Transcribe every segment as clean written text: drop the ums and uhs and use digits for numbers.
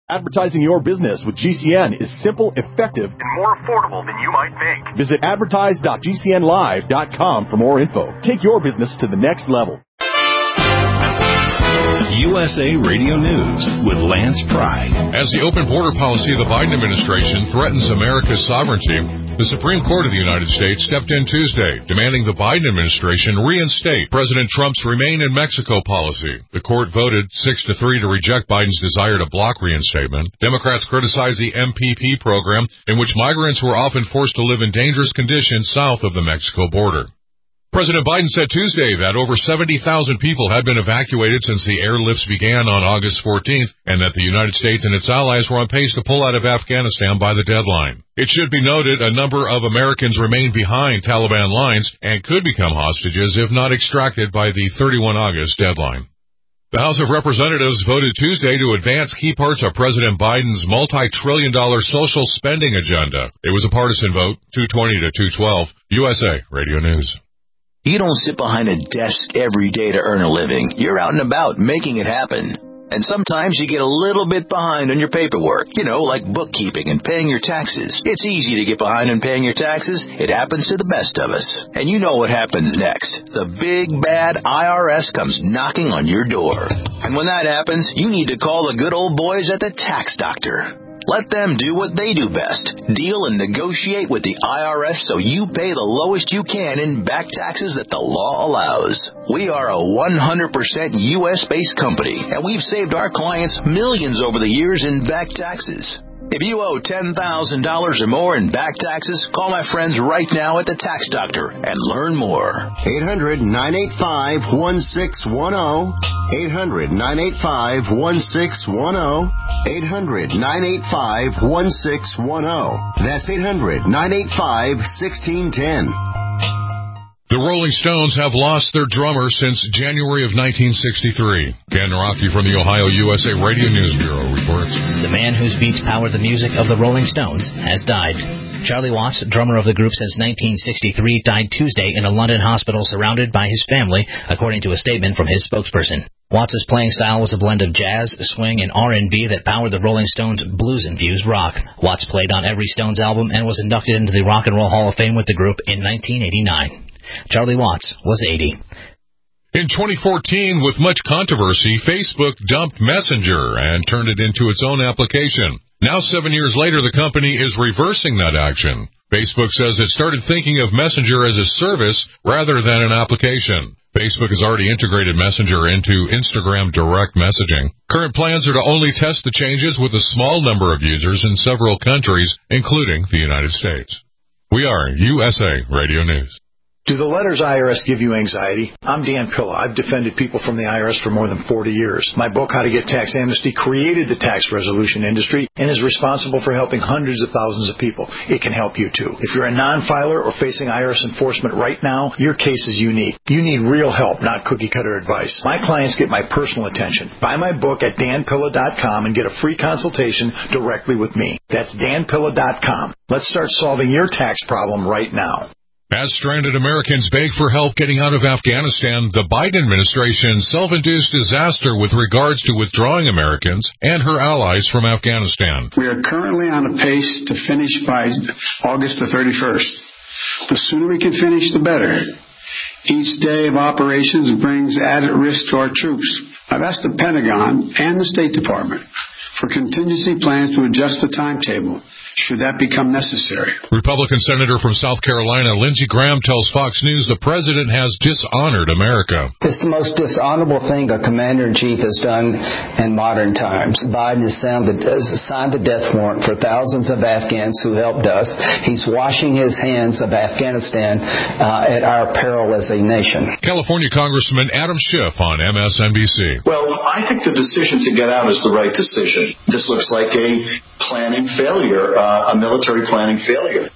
Advertising your business with GCN is simple, effective, and more affordable than you might think. Visit advertise.gcnlive.com for more info. Take your business to the next level. USA Radio News with Lance Pry. As the open border policy of the Biden administration threatens America's sovereignty, the Supreme Court of the United States stepped in Tuesday, demanding the Biden administration reinstate President Trump's Remain in Mexico policy. The court voted 6-3 to reject Biden's desire to block reinstatement. Democrats criticized the MPP program, in which migrants were often forced to live in dangerous conditions south of the Mexico border. President Biden said Tuesday that over 70,000 people had been evacuated since the airlifts began on August 14th, and that the United States and its allies were on pace to pull out of Afghanistan by the deadline. It should be noted a number of Americans remain behind Taliban lines and could become hostages if not extracted by the 31 August deadline. The House of Representatives voted Tuesday to advance key parts of President Biden's multi-trillion-dollar social spending agenda. It was a partisan vote, 220 to 212. USA Radio News. You don't sit behind a desk every day to earn a living. You're out and about making it happen. And sometimes you get a little bit behind on your paperwork, like bookkeeping and paying your taxes. It's easy to get behind on paying your taxes. It happens to the best of us. And you know what happens next. The big, bad IRS comes knocking on your door. And when that happens, you need to call the good old boys at the Tax Doctor. Let them do what they do best. Deal and negotiate with the IRS so you pay the lowest you can in back taxes that the law allows. We are a 100% U.S.-based company, and we've saved our clients millions over the years in back taxes. If you owe $10,000 or more in back taxes, call my friends right now at the Tax Doctor and learn more. 800-985-1610. 800-985-1610. 800-985-1610. That's 800-985-1610. The Rolling Stones have lost their drummer since January of 1963. Ken Rocky from the Ohio USA Radio News Bureau reports. The man whose beats power the music of the Rolling Stones has died. Charlie Watts, drummer of the group since 1963, died Tuesday in a London hospital surrounded by his family, according to a statement from his spokesperson. Watts' playing style was a blend of jazz, swing, and R&B that powered the Rolling Stones' blues-infused rock. Watts played on every Stones album and was inducted into the Rock and Roll Hall of Fame with the group in 1989. Charlie Watts was 80. In 2014, with much controversy, Facebook dumped Messenger and turned it into its own application. Now, 7 years later, the company is reversing that action. Facebook says it started thinking of Messenger as a service rather than an application. Facebook has already integrated Messenger into Instagram direct messaging. Current plans are to only test the changes with a small number of users in several countries, including the United States. We are USA Radio News. Do the letters IRS give you anxiety? I'm Dan Pilla. I've defended people from the IRS for more than 40 years. My book, How to Get Tax Amnesty, created the tax resolution industry and is responsible for helping hundreds of thousands of people. It can help you, too. If you're a non-filer or facing IRS enforcement right now, your case is unique. You need real help, not cookie-cutter advice. My clients get my personal attention. Buy my book at danpilla.com and get a free consultation directly with me. That's danpilla.com. Let's start solving your tax problem right now. As stranded Americans beg for help getting out of Afghanistan, the Biden administration's self-induced disaster with regards to withdrawing Americans and her allies from Afghanistan. We are currently on a pace to finish by August the 31st. The sooner we can finish, the better. Each day of operations brings added risk to our troops. I've asked the Pentagon and the State Department for contingency plans to adjust the timetable should that become necessary. Republican Senator from South Carolina, Lindsey Graham, tells Fox News the president has dishonored America. It's the most dishonorable thing a commander-in-chief has done in modern times. Biden has signed the death warrant for thousands of Afghans who helped us. He's washing his hands of Afghanistan at our peril as a nation. California Congressman Adam Schiff on MSNBC. Well, I think the decision to get out is the right decision. This looks like a planning failure, a military planning failure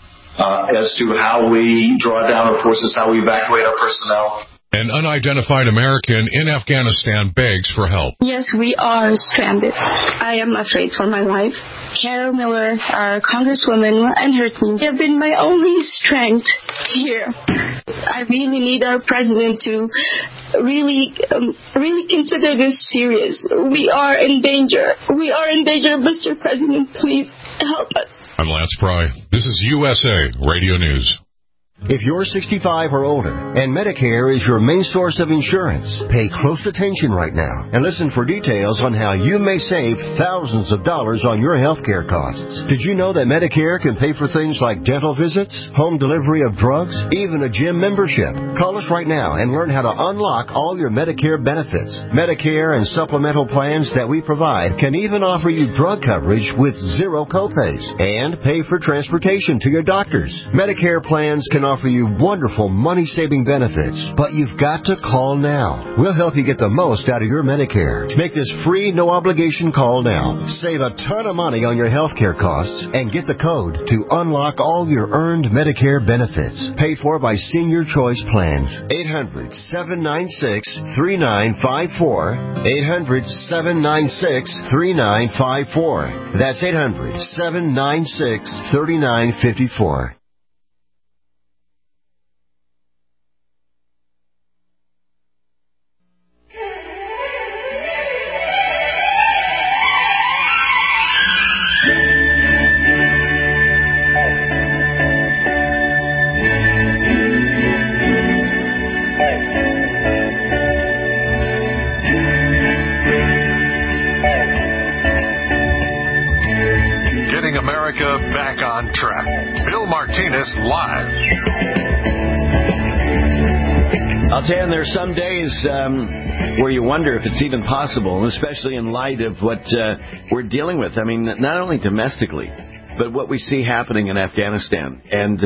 as to how we draw down our forces, how we evacuate our personnel. An unidentified American in Afghanistan begs for help. Yes, we are stranded. I am afraid for my life. Carol Miller, our Congresswoman, and her team have been my only strength here. I really need our president to really consider this serious. We are in danger. We are in danger, Mr. President. Please help us. I'm Lance Pry. This is USA Radio News. If you're 65 or older and Medicare is your main source of insurance, pay close attention right now and listen for details on how you may save thousands of dollars on your health care costs. Did you know that Medicare can pay for things like dental visits, home delivery of drugs, even a gym membership? Call us right now and learn how to unlock all your Medicare benefits. Medicare and supplemental plans that we provide can even offer you drug coverage with zero copays and pay for transportation to your doctors. Medicare plans can offer you wonderful money-saving benefits, but you've got to call now. We'll help you get the most out of your Medicare. Make this free, no-obligation call now. Save a ton of money on your health care costs and get the code to unlock all your earned Medicare benefits. Paid for by Senior Choice Plans. 800-796-3954. 800-796-3954. That's 800-796-3954. Back on track. Bill Martinez live. I'll tell you, there's some days where you wonder if it's even possible, especially in light of what we're dealing with. I mean, not only domestically, but what we see happening in Afghanistan. And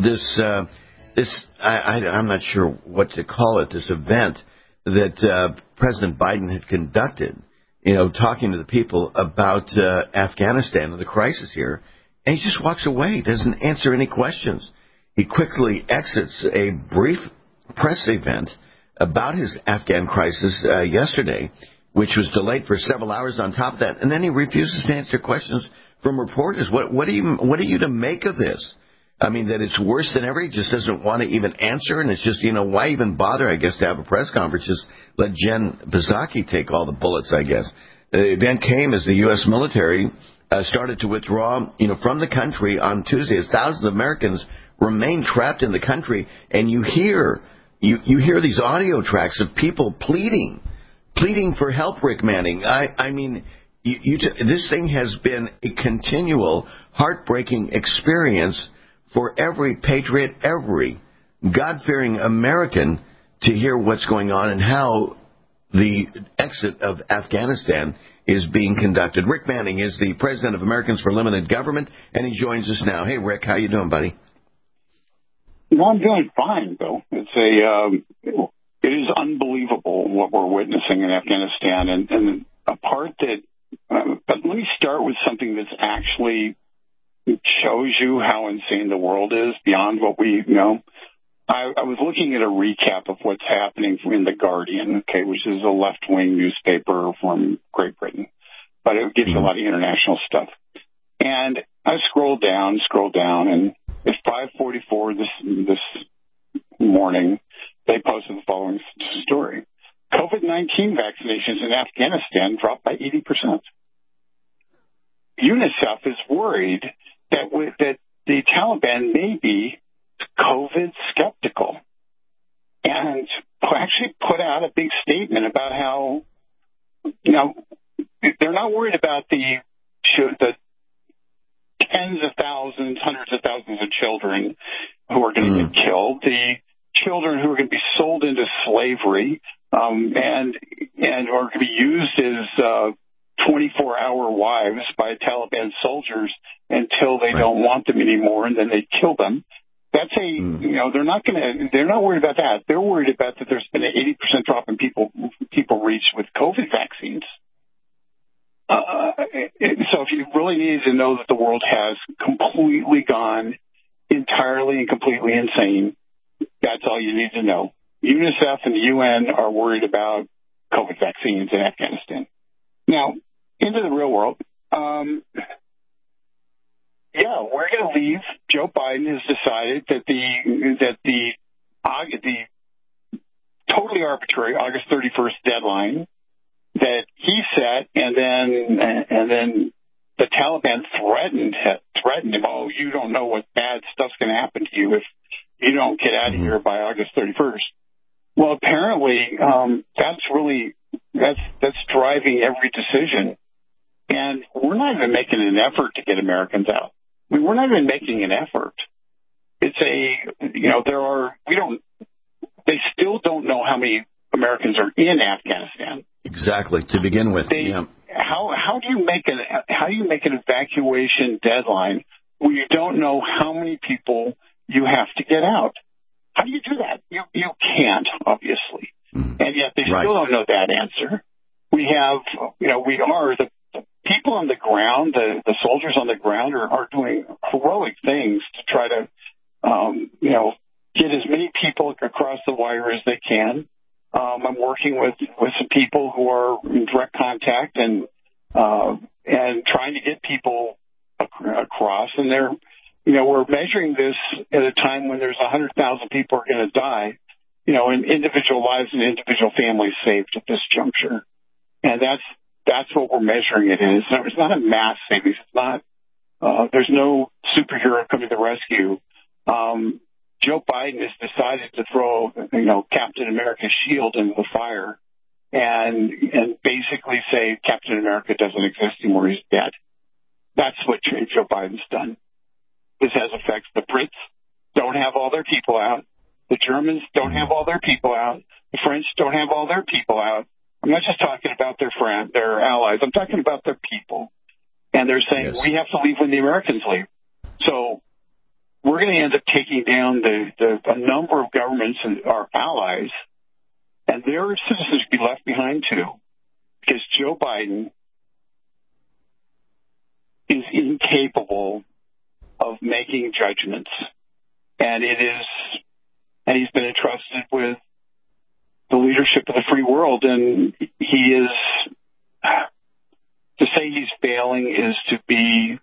I'm not sure what to call it, this event that President Biden had conducted, talking to the people about Afghanistan and the crisis here. And he just walks away, doesn't answer any questions. He quickly exits a brief press event about his Afghan crisis yesterday, which was delayed for several hours on top of that. And then he refuses to answer questions from reporters. What are you to make of this? I mean, that it's worse than ever. He just doesn't want to even answer. And it's just, why even bother, I guess, to have a press conference? Just let Jen Psaki take all the bullets, I guess. The event came as the U.S. military started to withdraw, from the country on Tuesday, as thousands of Americans remain trapped in the country, and you hear these audio tracks of people pleading for help. Rick Manning, I mean, this thing has been a continual, heartbreaking experience for every patriot, every God-fearing American, to hear what's going on and how the exit of Afghanistan is being conducted. Rick Manning is the president of Americans for Limited Government, and he joins us now. Hey, Rick, how you doing, buddy? Well, I'm doing fine, Bill. It is unbelievable what we're witnessing in Afghanistan, and a part that. But let me start with something that's actually shows you how insane the world is beyond what we know. I was looking at a recap of what's happening in The Guardian, which is a left-wing newspaper from Great Britain, but it gives you a lot of international stuff. And I scrolled down, and at 5:44 this morning, they posted the following story. COVID-19 vaccinations in Afghanistan dropped by 80%. UNICEF is worried that the Taliban may be COVID skeptical, and actually put out a big statement about how, they're not worried about the tens of thousands, hundreds of thousands of children who are going to get killed, the children who are going to be sold into slavery, and are going to be used as 24-hour wives by Taliban soldiers until they don't want them anymore, and then they kill them. That's they're not worried about that. They're worried about that there's been an 80% drop in people reached with COVID vaccines. So if you really need to know that the world has completely gone entirely and completely insane, that's all you need to know. UNICEF and the UN are worried about COVID vaccines in Afghanistan. Now, into the real world, Yeah, we're going to leave. Joe Biden has decided that the totally arbitrary August 31st deadline that he set, and then the Taliban threatened him. Oh, you don't know what bad stuff's going to happen to you if you don't get out of here by August 31st. Well, apparently that's driving every decision, and we're not even making an effort to get Americans out. I mean, we're not even making an effort. They still don't know how many Americans are in Afghanistan. Exactly, to begin with. How do you make an evacuation deadline when you don't know how many people you have to get out? How do you do that? You can't, obviously. And yet they still don't know that answer. We are the people on the ground, the soldiers on the ground are doing heroic things to try to, get as many people across the wire as they can. I'm working with some people who are in direct contact and trying to get people across. And we're measuring this at a time when there's 100,000 people are going to die, and individual lives and individual families saved at this juncture. And that's what we're measuring it as. It's not a mass savings. It's not. There's no superhero coming to the rescue. Joe Biden has decided to throw, Captain America's shield into the fire and basically say Captain America doesn't exist anymore. He's dead. That's what Joe Biden's done. This has effects. The Brits don't have all their people out. The Germans don't have all their people out. The French don't have all their people out. I'm not just talking about their allies. I'm talking about their people. And they're saying we have to leave when the Americans leave. So we're going to end up taking down a number of governments and our allies, and their citizens will be left behind too, because Joe Biden is incapable of making judgments, and he's been entrusted with the leadership of the free world, and he is, to say he's failing is to be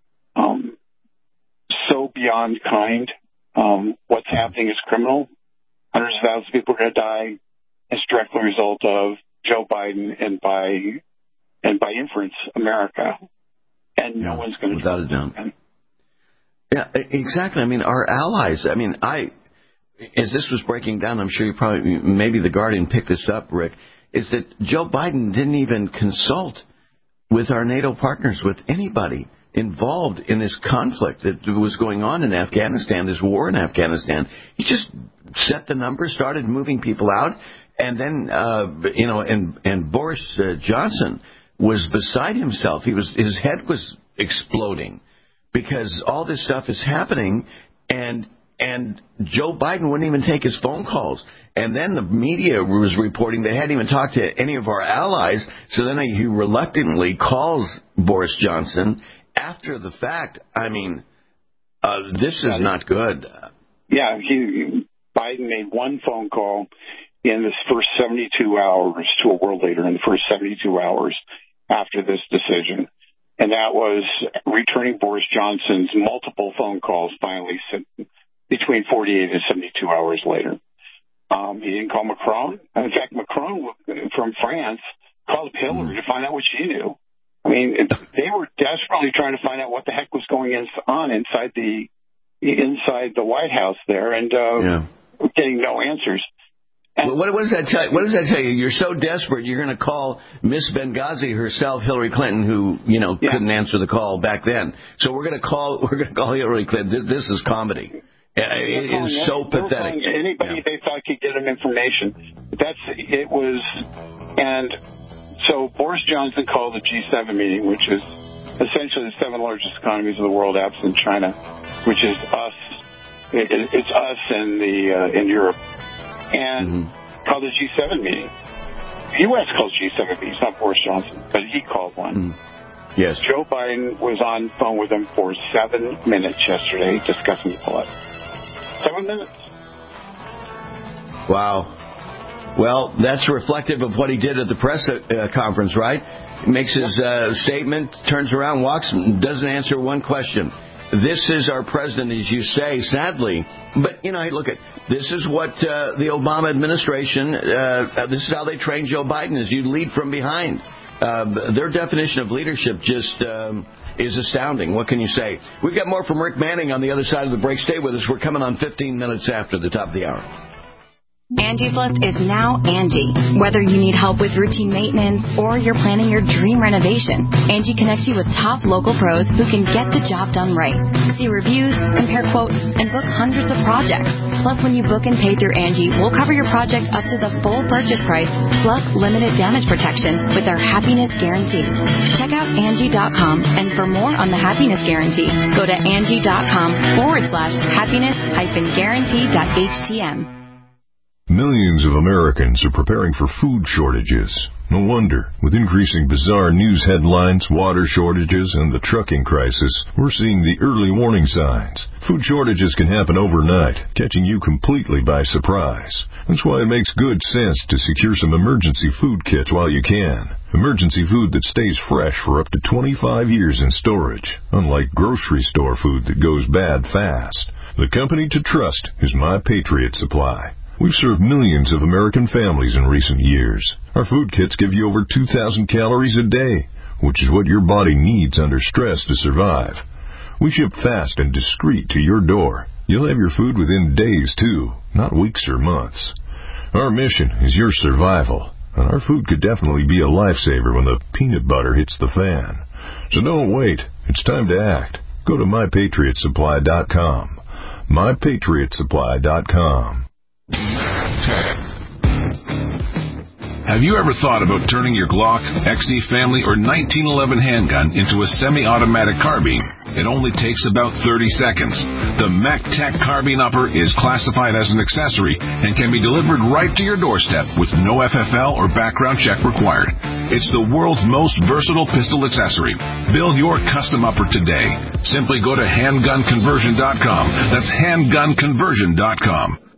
so beyond kind. What's happening is criminal. Hundreds of thousands of people are going to die as a direct result of Joe Biden and by inference, America. And no one's going to without a doubt. Yeah, exactly. I mean, our allies. I mean, as this was breaking down, I'm sure maybe the Guardian picked this up, Rick, is that Joe Biden didn't even consult with our NATO partners, with anybody involved in this conflict that was going on in Afghanistan, this war in Afghanistan. He just set the numbers, started moving people out, and then, and Boris Johnson was beside himself. His head was exploding because all this stuff is happening, and Joe Biden wouldn't even take his phone calls. And then the media was reporting they hadn't even talked to any of our allies. So then he reluctantly calls Boris Johnson after the fact. I mean, this is not good. Yeah, Biden made one phone call in the first 72 hours to a world leader in the first 72 hours after this decision. And that was returning Boris Johnson's multiple phone calls finally between 48 and 72 hours later. He didn't call Macron. In fact, Macron from France called Hillary to find out what she knew. I mean, they were desperately trying to find out what the heck was going on inside the White House there, and getting no answers. And what does that tell you? What does that tell you? You're so desperate, you're going to call Miss Benghazi herself, Hillary Clinton, who couldn't answer the call back then. So we're going to call Hillary Clinton. This is comedy. It is so pathetic. Anybody they thought could get them information. And so Boris Johnson called the G7 meeting, which is essentially the 7 largest economies of the world, absent China, which is us. It's us and in Europe, and called the G7 meeting. The U.S. calls G7 meetings, not Boris Johnson, but he called one. Yes. Joe Biden was on the phone with him for 7 minutes yesterday discussing the plot. 7 minutes. Wow. Well, that's reflective of what he did at the press conference, right? He makes his statement, turns around, walks, and doesn't answer one question. this is our president, as you say, sadly. But, you know, look at this is what the Obama administration, this is how they trained Joe Biden, is you lead from behind. Their definition of leadership just is astounding. What can you say? We've got more from Rick Manning on the other side of the break. Stay with us. We're coming on 15 minutes after the top of the hour. Angie's List is now Angie. Whether you need help with routine maintenance or you're planning your dream renovation, Angie connects you with top local pros who can get the job done right. See reviews, compare quotes, and book hundreds of projects. Plus, when you book and pay through Angie, we'll cover your project up to the full purchase price, plus limited damage protection with our Happiness Guarantee. Check out Angie.com, and for more on the Happiness Guarantee, go to Angie.com/happiness-guarantee.htm. Millions of Americans are preparing for food shortages. No wonder. With increasing bizarre news headlines, water shortages, and the trucking crisis, we're seeing the early warning signs. Food shortages can happen overnight, catching you completely by surprise. That's why it makes good sense to secure some emergency food kits while you can. Emergency food that stays fresh for up to 25 years in storage, unlike grocery store food that goes bad fast. The company to trust is My Patriot Supply. We've served millions of American families in recent years. Our food kits give you over 2,000 calories a day, which is what your body needs under stress to survive. We ship fast and discreet to your door. You'll have your food within days, too, not weeks or months. Our mission is your survival, and our food could definitely be a lifesaver when the peanut butter hits the fan. So don't wait. It's time to act. Go to MyPatriotSupply.com. MyPatriotSupply.com. Have you ever thought about turning your Glock, XD Family, or 1911 handgun into a semi-automatic carbine? It only takes about 30 seconds. The MacTac Carbine Upper is classified as an accessory and can be delivered right to your doorstep with no FFL or background check required. It's the world's most versatile pistol accessory. Build your custom upper today. Simply go to handgunconversion.com. That's handgunconversion.com.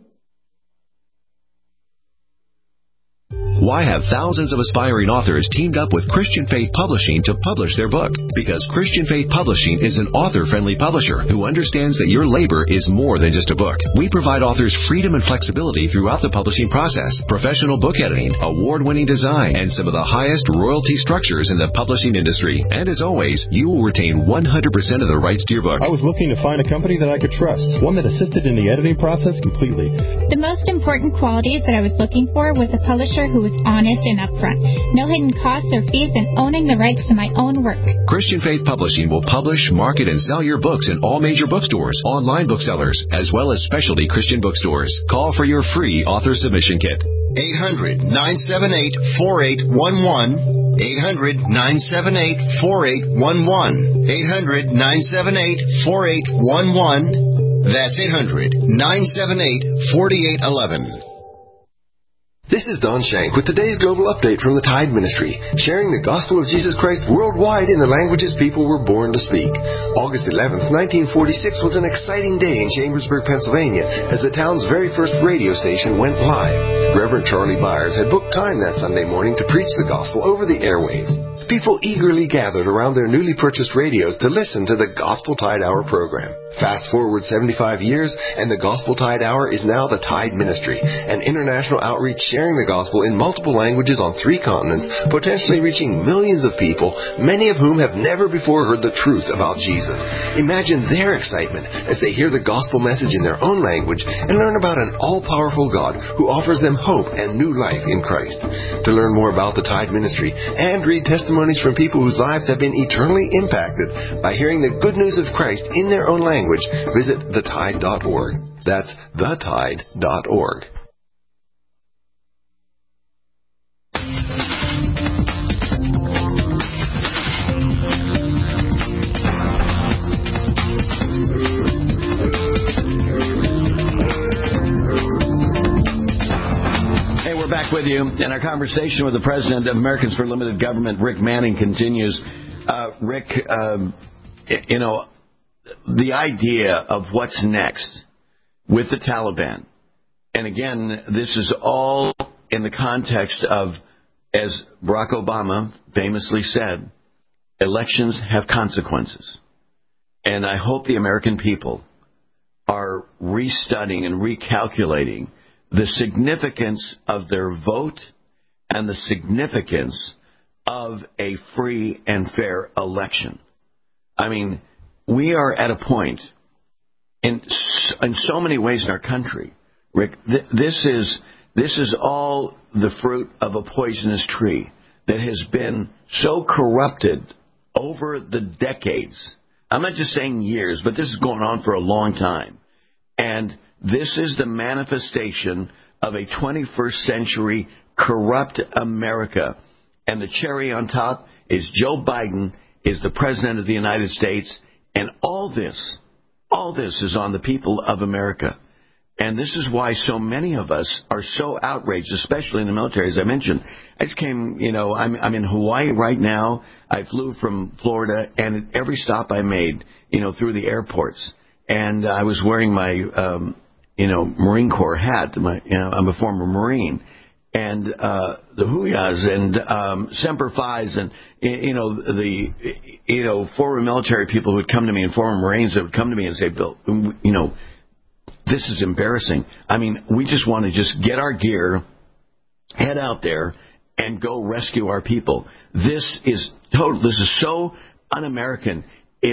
Why have thousands of aspiring authors teamed up with Christian Faith Publishing to publish their book? Because Christian Faith Publishing is an author-friendly publisher who understands that your labor is more than just a book. We provide authors freedom and flexibility throughout the publishing process, professional book editing, award-winning design, and some of the highest royalty structures in the publishing industry. And as always, you will retain 100% of the rights to your book. I was looking to find a company that I could trust, one that assisted in the editing process completely. The most important qualities that I was looking for was a publisher who was honest and upfront, no hidden costs or fees, and owning the rights to my own work. Christian Faith Publishing will publish, market, and sell your books in all major bookstores, online booksellers, as well as specialty Christian bookstores. Call for your free author submission kit. 800-978-4811. 800-978-4811. 800-978-4811. That's 800-978-4811. This is Don Shank with today's global update from the Tide Ministry, sharing the gospel of Jesus Christ worldwide in the languages people were born to speak. August 11th, 1946 was an exciting day in Chambersburg, Pennsylvania, as the town's very first radio station went live. Reverend Charlie Byers had booked time that Sunday morning to preach the gospel over the airwaves. People eagerly gathered around their newly purchased radios to listen to the Gospel Tide Hour program. Fast forward 75 years, and the Gospel Tide Hour is now the Tide Ministry, an international outreach sharing the gospel in multiple languages on 3 continents, potentially reaching millions of people, many of whom have never before heard the truth about Jesus. Imagine their excitement as they hear the gospel message in their own language and learn about an all-powerful God who offers them hope and new life in Christ. To learn more about the Tide Ministry and read testimonies from people whose lives have been eternally impacted by hearing the good news of Christ in their own language, visit thetide.org. That's thetide.org. Back with you, and our conversation with the president of Americans for Limited Government, Rick Manning, continues. Rick, you know, the idea of what's next with the Taliban, and again, this is all in the context of, as Barack Obama famously said, elections have consequences. and I hope the American people are restudying and recalculating the significance of their vote and the significance of a free and fair election. I mean, we are at a point in so many ways in our country, Rick. This is all the fruit of a poisonous tree that has been so corrupted over the decades. I'm not just saying years, but this is going on for a long time. And this is the manifestation of a 21st century corrupt America. And the cherry on top is Joe Biden is the president of the United States. And all this is on the people of America. And this is why so many of us are so outraged, especially in the military, as I mentioned. I just came, I'm in Hawaii right now. I flew from Florida, and at every stop I made, through the airports, and I was wearing my, Marine Corps hat. I'm a former Marine, and the Huyas and Semper Fi's, and former military people who would come to me, and former Marines that would come to me and say, Bill, this is embarrassing. I mean, we just want to just get our gear, head out there, and go rescue our people. This is so un-American.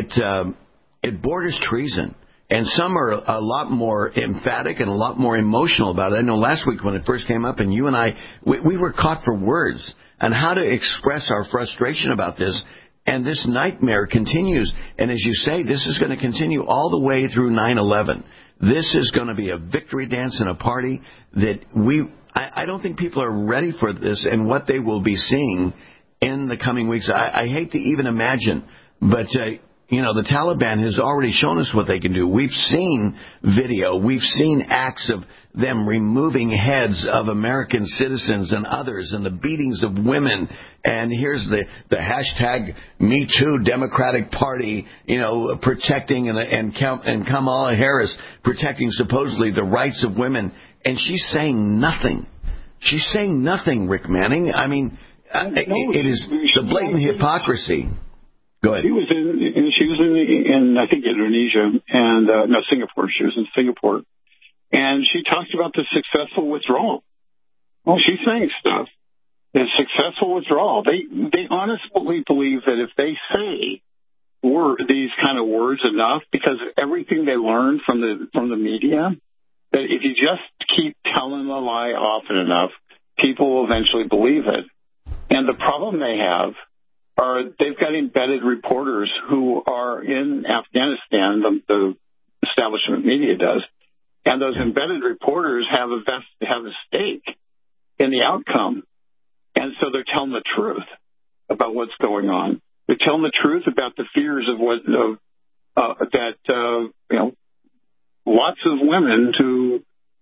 It borders treason. And some are a lot more emphatic and a lot more emotional about it. I know last week when it first came up, and you and I, we were caught for words on how to express our frustration about this. And this nightmare continues. And as you say, this is going to continue all the way through 9/11. This is going to be a victory dance and a party that I don't think people are ready for this and what they will be seeing in the coming weeks. I hate to even imagine, but the Taliban has already shown us what they can do. We've seen video. We've seen acts of them removing heads of American citizens and others, and the beatings of women. And here's the hashtag Me Too Democratic Party, protecting and Kamala Harris protecting supposedly the rights of women. And she's saying nothing. She's saying nothing, Rick Manning. I mean, it is the blatant hypocrisy. Go ahead. She was in I think Indonesia and Singapore. She was in Singapore, and she talked about the successful withdrawal. Well, she's saying stuff. The successful withdrawal. They honestly believe that if they say these kind of words enough, because everything they learned from the media, that if you just keep telling a lie often enough, people will eventually believe it. And the problem they have are they've got embedded reporters who are in Afghanistan, the establishment media does, and those embedded reporters have a stake in the outcome, and so they're telling the truth about what's going on. They're telling the truth about the fears of lots of women who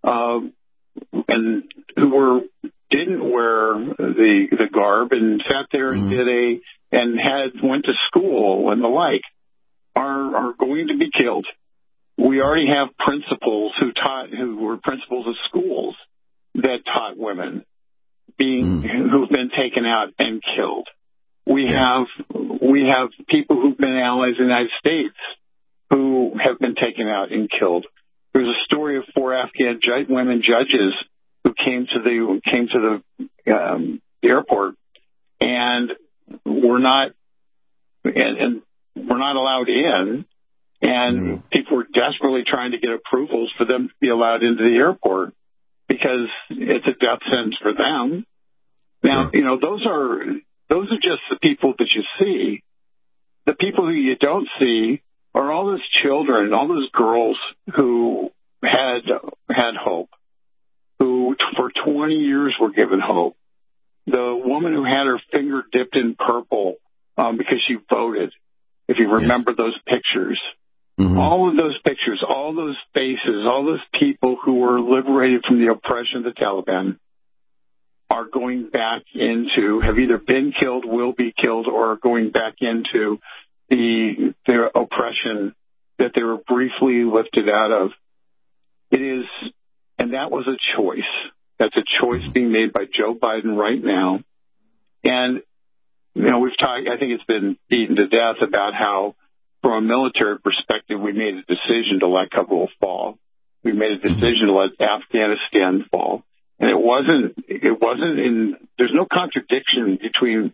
didn't wear the garb and sat there and went to school and the like are going to be killed. We already have principals who were principals of schools that taught women who've been taken out and killed. We have people who've been allies of the United States who have been taken out and killed. There's a story of 4 Afghan women judges who came to the airport and were not allowed in, and people were desperately trying to get approvals for them to be allowed into the airport because it's a death sentence for them. Now, those are just the people that you see. The people who you don't see are all those children, all those girls who had hope, who for 20 years were given hope. The woman who had her finger dipped in purple because she voted, if you remember those pictures. All of those pictures, all those faces, all those people who were liberated from the oppression of the Taliban are going back into, have either been killed, will be killed, or are going back into their oppression that they were briefly lifted out of. And that was a choice. That's a choice being made by Joe Biden right now. And, we've talked, I think it's been beaten to death about how from a military perspective, we made a decision to let Kabul fall. We made a decision to let Afghanistan fall. And there's no contradiction between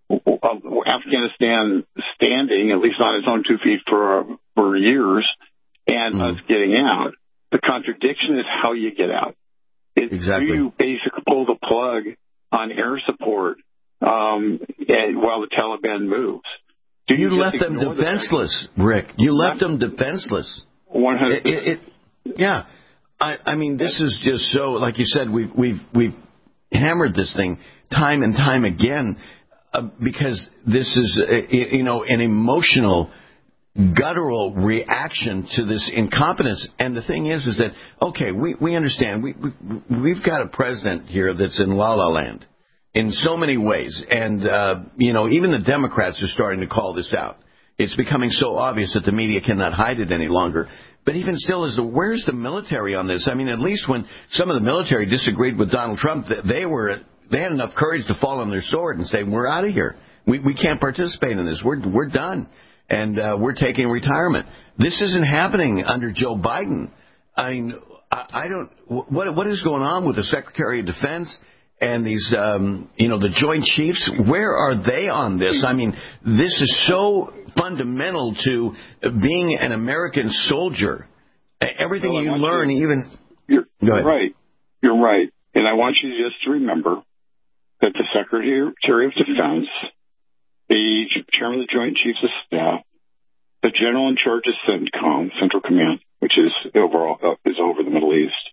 Afghanistan standing, at least on its own 2 feet for years, and us getting out. The contradiction is how you get out. Exactly. Do you basically pull the plug on air support while the Taliban moves? You left them defenseless, Rick. You left them defenseless. 100%. Yeah. I mean, this is just so, like you said, we've hammered this thing time and time again because this is, an emotional, guttural reaction to this incompetence. And the thing is that, okay, we understand. We've got a president here that's in la-la land in so many ways. And, even the Democrats are starting to call this out. It's becoming so obvious that the media cannot hide it any longer. But even still, where's the military on this? I mean, at least when some of the military disagreed with Donald Trump, they had enough courage to fall on their sword and say, we're out of here. We can't participate in this. We're done. And we're taking retirement. This isn't happening under Joe Biden. I mean, I don't. What is going on with the Secretary of Defense and these, the Joint Chiefs? Where are they on this? I mean, this is so fundamental to being an American soldier. Everything you learn, You're right. You're right. And I want you just to remember that the Secretary of Defense, the Chairman of the Joint Chiefs of Staff, the General in charge of CENTCOM, Central Command, which is over the Middle East,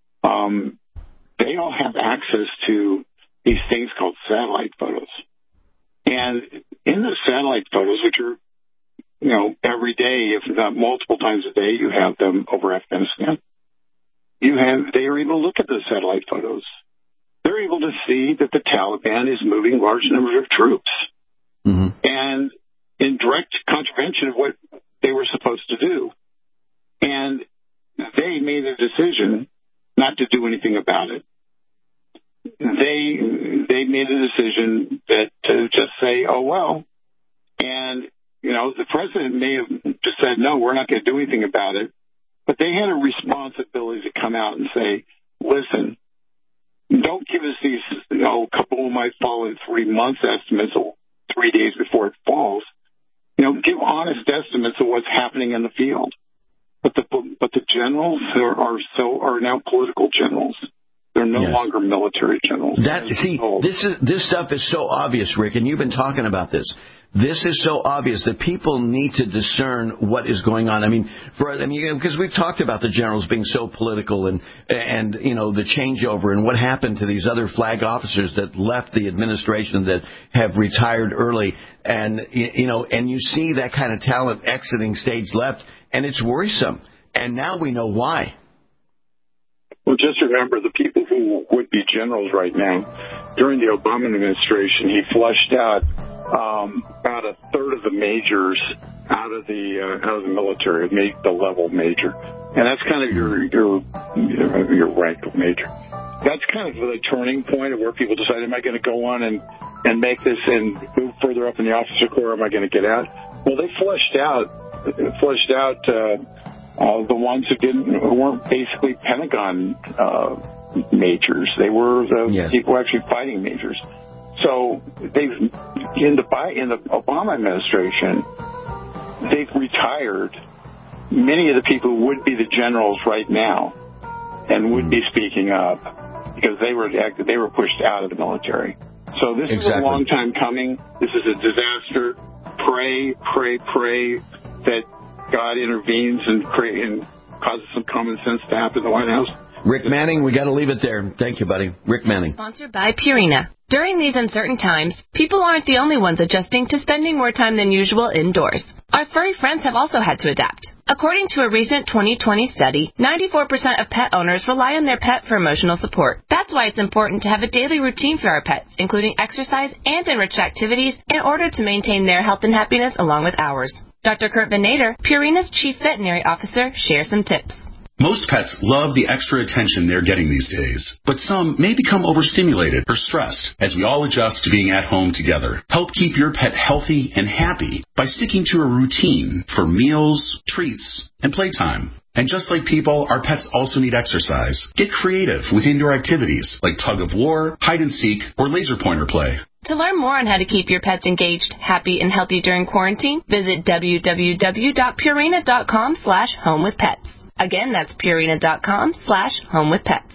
they all have access to these things called satellite photos. And in the satellite photos, which are, every day, if not multiple times a day, you have them over Afghanistan. They are able to look at the satellite photos. They're able to see that the Taliban is moving large numbers of troops. Mm-hmm. And in direct contravention of what they were supposed to do. And they made a decision not to do anything about it. They made a decision to just say, oh, well. And, the president may have just said, no, we're not going to do anything about it. But they had a responsibility to come out and say, listen, don't give us these, Kabul might fall in 3 months estimates or 3 days before it falls. Give honest estimates of what's happening in the field. But the generals are now political generals. They're no longer military generals. This stuff is so obvious, Rick, and you've been talking about this. This is so obvious that people need to discern what is going on. Because we've talked about the generals being so political and the changeover and what happened to these other flag officers that left the administration that have retired early, and you see that kind of talent exiting stage left, and it's worrisome. And now we know why. Well, just remember the people who would be generals right now. During the Obama administration, he flushed out about a third of the majors out of the military, made the level major, and that's kind of your rank of major. That's kind of the turning point of where people decide, am I going to go on and make this and move further up in the officer corps, or am I going to get out? Well, they flushed out the ones who weren't basically Pentagon majors. They were the people actually fighting majors. So in the Obama administration, they've retired many of the people who would be the generals right now and would be speaking up because they were pushed out of the military. So this is a long time coming. This is a disaster. Pray that God intervenes and causes some common sense to happen in the White House. Rick Manning, we got to leave it there. Thank you, buddy. Rick Manning. Sponsored by Purina. During these uncertain times, people aren't the only ones adjusting to spending more time than usual indoors. Our furry friends have also had to adapt. According to a recent 2020 study, 94% of pet owners rely on their pet for emotional support. That's why it's important to have a daily routine for our pets, including exercise and enriched activities, in order to maintain their health and happiness along with ours. Dr. Kurt Van Nader, Purina's Chief Veterinary Officer, shares some tips. Most pets love the extra attention they're getting these days, but some may become overstimulated or stressed as we all adjust to being at home together. Help keep your pet healthy and happy by sticking to a routine for meals, treats, and playtime. And just like people, our pets also need exercise. Get creative with indoor activities like tug of war, hide and seek, or laser pointer play. To learn more on how to keep your pets engaged, happy, and healthy during quarantine, visit www.purina.com/homewithpets. Again, that's purina.com/homewithpets.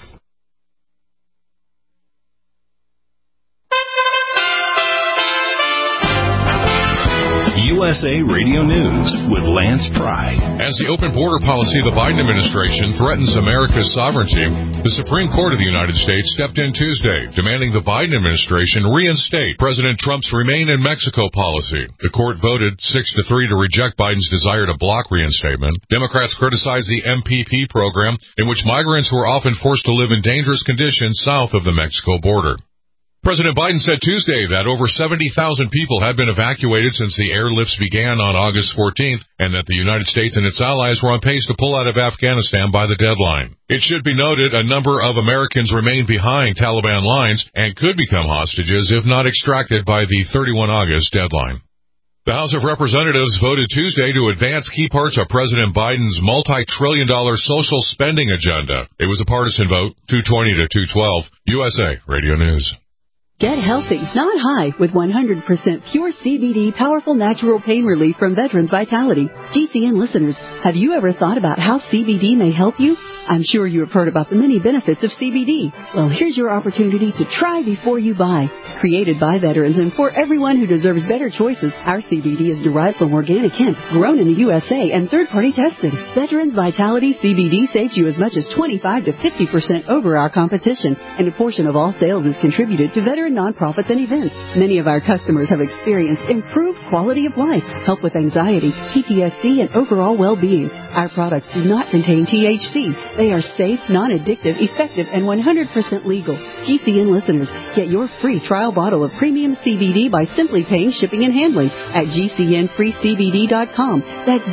USA Radio News with Lance Pry. As the open border policy of the Biden administration threatens America's sovereignty, the Supreme Court of the United States stepped in Tuesday, demanding the Biden administration reinstate President Trump's Remain in Mexico policy. The court voted 6-3 to reject Biden's desire to block reinstatement. Democrats criticized the MPP program, in which migrants were often forced to live in dangerous conditions south of the Mexico border. President Biden said Tuesday that over 70,000 people had been evacuated since the airlifts began on August 14th, and that the United States and its allies were on pace to pull out of Afghanistan by the deadline. It should be noted a number of Americans remain behind Taliban lines and could become hostages if not extracted by the 31 August deadline. The House of Representatives voted Tuesday to advance key parts of President Biden's multi-trillion-dollar social spending agenda. It was a partisan vote, 220 to 212. USA Radio News. Get healthy, not high, with 100% pure CBD powerful natural pain relief from Veterans Vitality. GCN listeners, have you ever thought about how CBD may help you? I'm sure you have heard about the many benefits of CBD. Well, here's your opportunity to try before you buy. Created by veterans and for everyone who deserves better choices, our CBD is derived from organic hemp, grown in the USA, and third-party tested. Veterans Vitality CBD saves you as much as 25 to 50% over our competition, and a portion of all sales is contributed to veteran nonprofits and events. Many of our customers have experienced improved quality of life, help with anxiety, PTSD, and overall well-being. Our products do not contain THC. They are safe, non-addictive, effective, and 100% legal. GCN listeners, get your free trial bottle of premium CBD by simply paying shipping and handling at GCNFreeCBD.com. That's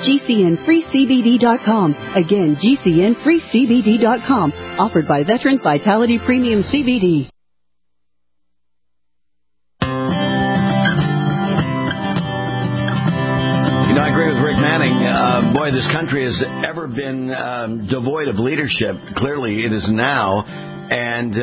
GCNFreeCBD.com. Again, GCNFreeCBD.com. Offered by Veterans Vitality Premium CBD. I agree with Rick Manning. Boy, this country has ever been devoid of leadership. Clearly, it is now. And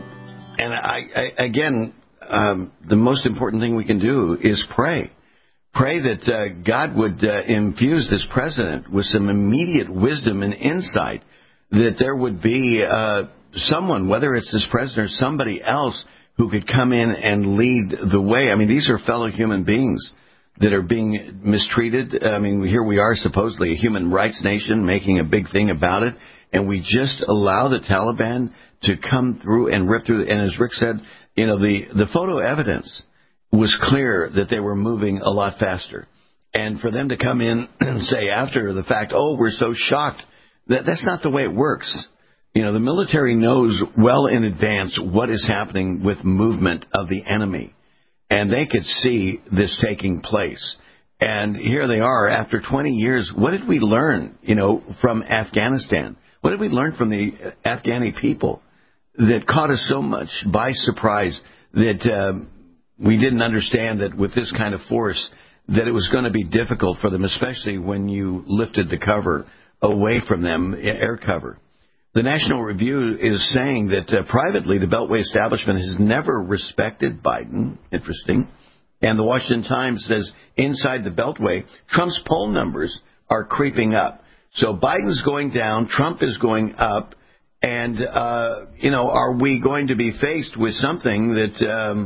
the most important thing we can do is pray. Pray that God would infuse this president with some immediate wisdom and insight, that there would be someone, whether it's this president or somebody else, who could come in and lead the way. I mean, these are fellow human beings that are being mistreated. I mean, here we are, supposedly a human rights nation, making a big thing about it, and we just allow the Taliban to come through and rip through. And as Rick said, you know, the photo evidence was clear that they were moving a lot faster. And for them to come in and say after the fact, oh, we're so shocked, that's not the way it works. You know, the military knows well in advance what is happening with movement of the enemy. And they could see this taking place. And here they are after 20 years. What did we learn, from Afghanistan? What did we learn from the Afghani people that caught us so much by surprise that we didn't understand that with this kind of force that it was going to be difficult for them, especially when you lifted the cover away from them, air cover. The National Review is saying that privately the Beltway establishment has never respected Biden. Interesting. And the Washington Times says inside the Beltway, Trump's poll numbers are creeping up. So Biden's going down, Trump is going up, and, are we going to be faced with something that,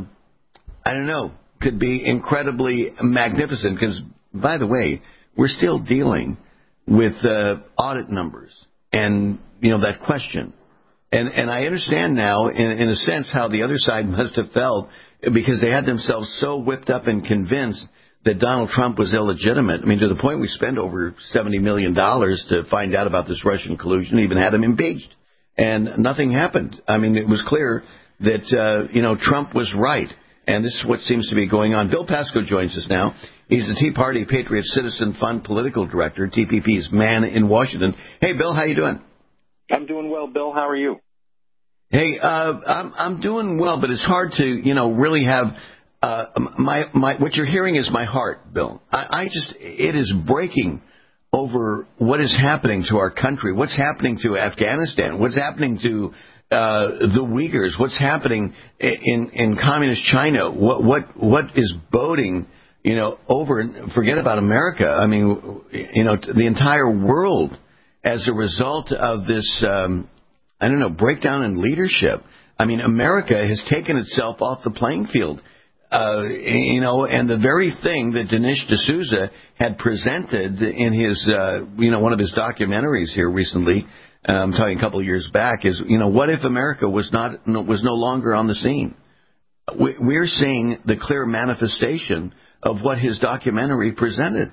could be incredibly magnificent? Because, by the way, we're still dealing with audit numbers. And, that question. And I understand now, in a sense, how the other side must have felt because they had themselves so whipped up and convinced that Donald Trump was illegitimate. I mean, to the point we spent over $70 million to find out about this Russian collusion, even had him impeached. And nothing happened. I mean, it was clear that, Trump was right. And this is what seems to be going on. Bill Pasco joins us now. He's the Tea Party Patriot Citizen Fund Political Director, TPP's man in Washington. Hey, Bill, how you doing? I'm doing well, Bill. How are you? Hey, I'm doing well, but it's hard to, really have what you're hearing is my heart, Bill. It is breaking over what is happening to our country, what's happening to Afghanistan, what's happening to the Uyghurs, what's happening in communist China, what is boding, over, forget about America. I mean, the entire world as a result of this, breakdown in leadership. I mean, America has taken itself off the playing field. And the very thing that Dinesh D'Souza had presented in his, one of his documentaries here recently, I'm talking a couple of years back, is, what if America was no longer on the scene? We're seeing the clear manifestation of what his documentary presented.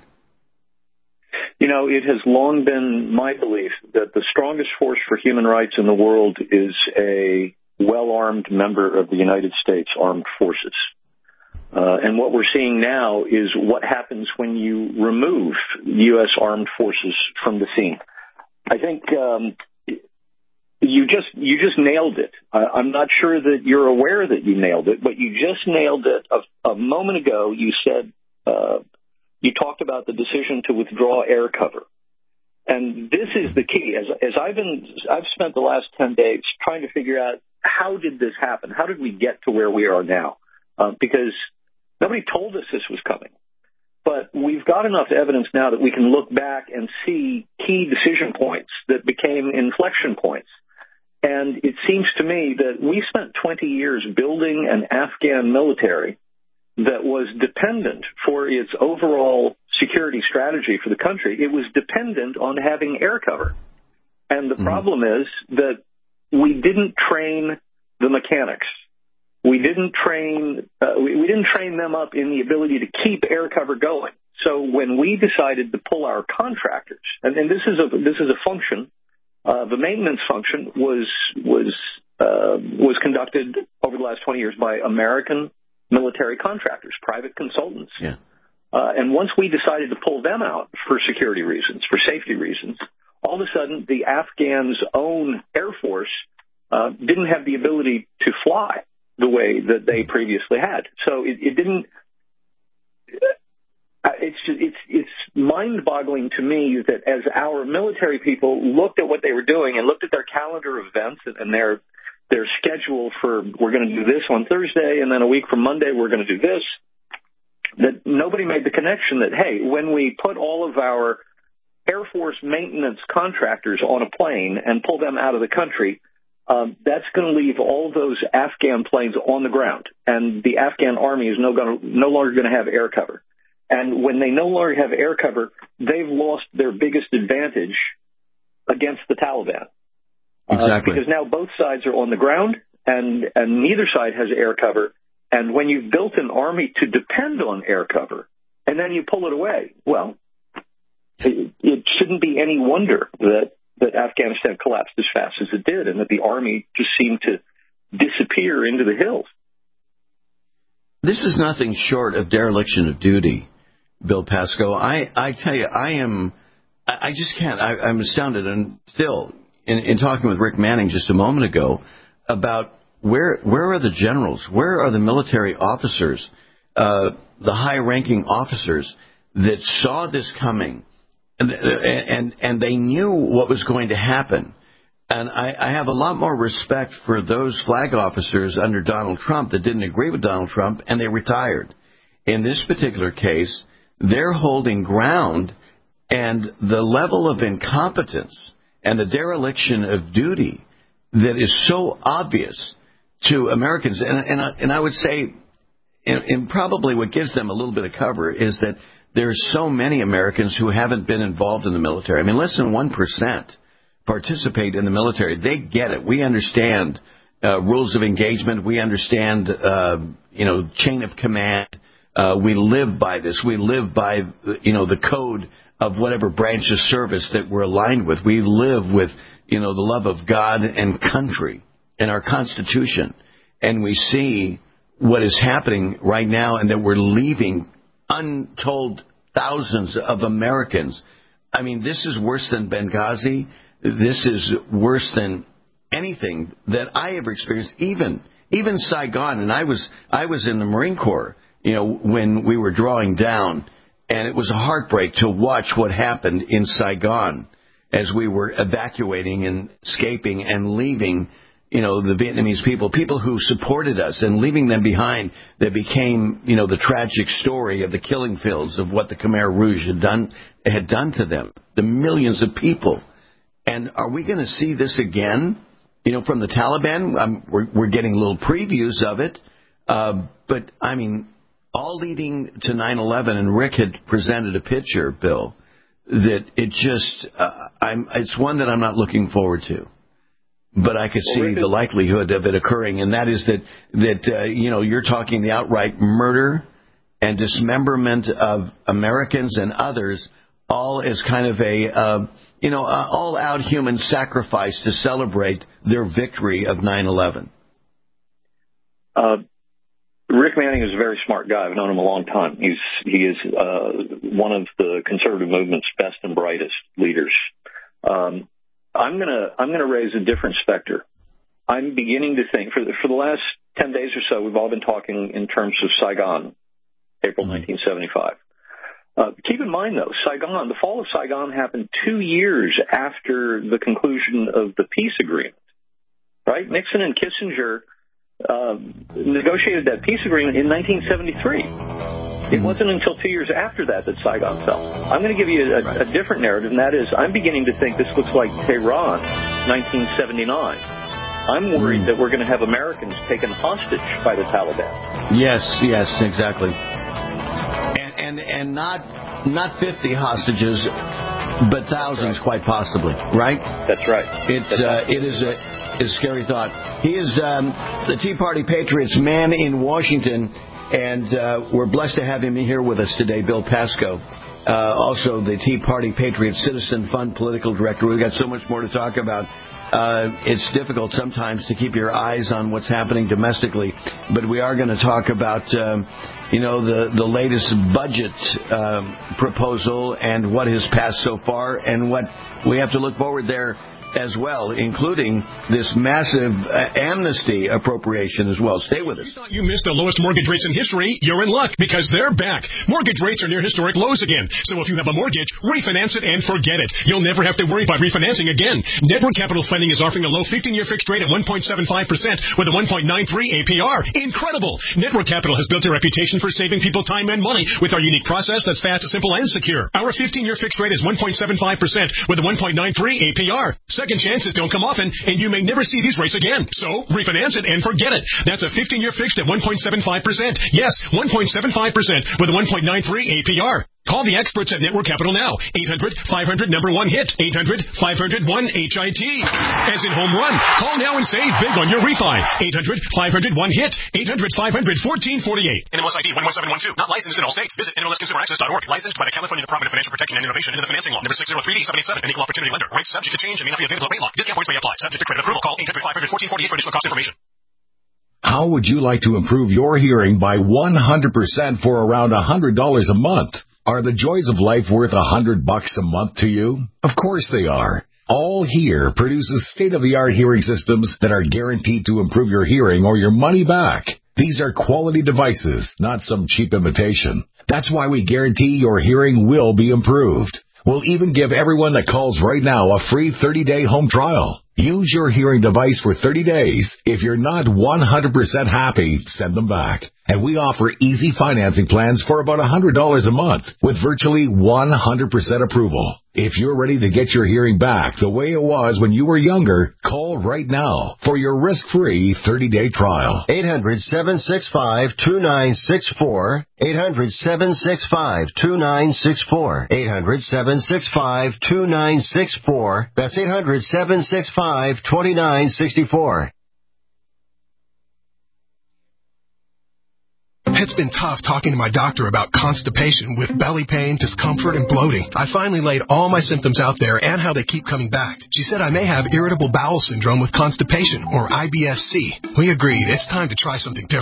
It has long been my belief that the strongest force for human rights in the world is a well-armed member of the United States Armed Forces. And what we're seeing now is what happens when you remove U.S. Armed Forces from the scene. I think you just nailed it. I'm not sure that you're aware that you nailed it, but you just nailed it. A moment ago, you said you talked about the decision to withdraw air cover. And this is the key. As I've spent the last 10 days trying to figure out how did this happen? How did we get to where we are now? Because nobody told us this was coming. But we've got enough evidence now that we can look back and see key decision points that became inflection points. And it seems to me that we spent 20 years building an Afghan military that was dependent for its overall security strategy for the country. It was dependent on having air cover. And the problem is that we didn't train the mechanics. We didn't train them up in the ability to keep air cover going. So when we decided to pull our contractors, and this is a function, the maintenance function was conducted over the last 20 years by American military contractors, private consultants. Yeah. And once we decided to pull them out for security reasons, for safety reasons, all of a sudden the Afghans' own Air Force didn't have the ability to fly the way that they previously had. So it didn't. It's mind-boggling to me that as our military people looked at what they were doing and looked at their calendar of events and their schedule for, we're going to do this on Thursday, and then a week from Monday we're going to do this, that nobody made the connection that, hey, when we put all of our Air Force maintenance contractors on a plane and pull them out of the country, that's going to leave all those Afghan planes on the ground, and the Afghan army is no longer going to have air cover. And when they no longer have air cover, they've lost their biggest advantage against the Taliban. Exactly. Because now both sides are on the ground, and neither side has air cover. And when you've built an army to depend on air cover, and then you pull it away, well, it shouldn't be any wonder that Afghanistan collapsed as fast as it did, and that the army just seemed to disappear into the hills. This is nothing short of dereliction of duty, Bill Pasco. I tell you, I just can't. I'm astounded, and still, in talking with Rick Manning just a moment ago about where are the generals, where are the military officers, the high-ranking officers that saw this coming, and they knew what was going to happen. And I have a lot more respect for those flag officers under Donald Trump that didn't agree with Donald Trump, and they retired. In this particular case, they're holding ground, and the level of incompetence and the dereliction of duty that is so obvious to Americans, and I would say, and probably what gives them a little bit of cover is that there's so many Americans who haven't been involved in the military. I mean, less than 1% participate in the military. They get it. We understand rules of engagement. We understand, chain of command. We live by this. We live by, the code of whatever branch of service that we're aligned with. We live with, the love of God and country and our Constitution. And we see what is happening right now, and that we're leaving untold thousands of Americans. I mean, this is worse than Benghazi. this is worse than anything that I ever experienced, even Saigon. And I was in the Marine Corps, when we were drawing down, and it was a heartbreak to watch what happened in Saigon as we were evacuating and escaping and leaving, the Vietnamese people who supported us, and leaving them behind. That became, the tragic story of the killing fields of what the Khmer Rouge had done to them, the millions of people. And are we going to see this again, from the Taliban? We're getting little previews of it. But, I mean, all leading to 9/11, and Rick had presented a picture, Bill, that it just, it's one that I'm not looking forward to. But I could see the likelihood of it occurring, and that is that you're talking the outright murder and dismemberment of Americans and others, all as kind of a all-out human sacrifice to celebrate their victory of 9/11. Rick Manning is a very smart guy. I've known him a long time. He is one of the conservative movement's best and brightest leaders. I'm gonna raise a different specter. I'm beginning to think for the last 10 days or so, we've all been talking in terms of Saigon, April 1975. Keep in mind, though, the fall of Saigon happened 2 years after the conclusion of the peace agreement, right? Nixon and Kissinger negotiated that peace agreement in 1973. It wasn't until 2 years after that Saigon fell. I'm going to give you a different narrative, and that is I'm beginning to think this looks like Tehran, 1979. I'm worried that we're going to have Americans taken hostage by the Taliban. Yes, exactly. And not 50 hostages, but thousands, quite possibly, right? That's right. It is a scary thought. He is the Tea Party Patriots man in Washington, and we're blessed to have him here with us today, Bill Pasco. Also, the Tea Party Patriots Citizen Fund Political Director. We've got so much more to talk about. It's difficult sometimes to keep your eyes on what's happening domestically, but we are going to talk about, the latest budget proposal and what has passed so far, and what we have to look forward there as well, including this massive amnesty appropriation as well. Stay with us. You thought you missed the lowest mortgage rates in history? You're in luck, because they're back. Mortgage rates are near historic lows again. So if you have a mortgage, refinance it and forget it. You'll never have to worry about refinancing again. Network Capital Funding is offering a low 15-year fixed rate at 1.75% with a 1.93 APR. Incredible! Network Capital has built a reputation for saving people time and money with our unique process that's fast, simple, and secure. Our 15-year fixed rate is 1.75% with a 1.93 APR. Second chances don't come often, and you may never see these rates again. So, refinance it and forget it. That's a 15-year fixed at 1.75%. Yes, 1.75% with a 1.93 APR. Call the experts at Network Capital now. 800-500-1-HIT. 800-500-1-HIT. As in home run. Call now and save big on your refi. 800-500-1-HIT. 800-500-1448. NMLS ID 11712. Not licensed in all states. Visit NMLSConsumerAccess.org. Licensed by the California Department of Financial Protection and Innovation into the Financing Law. Number 603D787. An equal opportunity lender. Rates subject to change and may not be available at rate lock. Discount points may apply. Subject to credit approval. Call 800-500-1448 for additional cost information. How would you like to improve your hearing by 100% for around $100 a month? Are the joys of life worth $100 a month to you? Of course they are. All Hear produces state-of-the-art hearing systems that are guaranteed to improve your hearing or your money back. These are quality devices, not some cheap imitation. That's why we guarantee your hearing will be improved. We'll even give everyone that calls right now a free 30-day home trial. Use your hearing device for 30 days. If you're not 100% happy, send them back. And we offer easy financing plans for about $100 a month with virtually 100% approval. If you're ready to get your hearing back the way it was when you were younger, call right now for your risk-free 30-day trial. 800-765-2964. 800-765-2964. 800-765-2964. That's 800-765-2964. It's been tough talking to my doctor about constipation with belly pain, discomfort, and bloating. I finally laid all my symptoms out there and how they keep coming back. She said I may have irritable bowel syndrome with constipation, or IBS-C. We agreed it's time to try something different.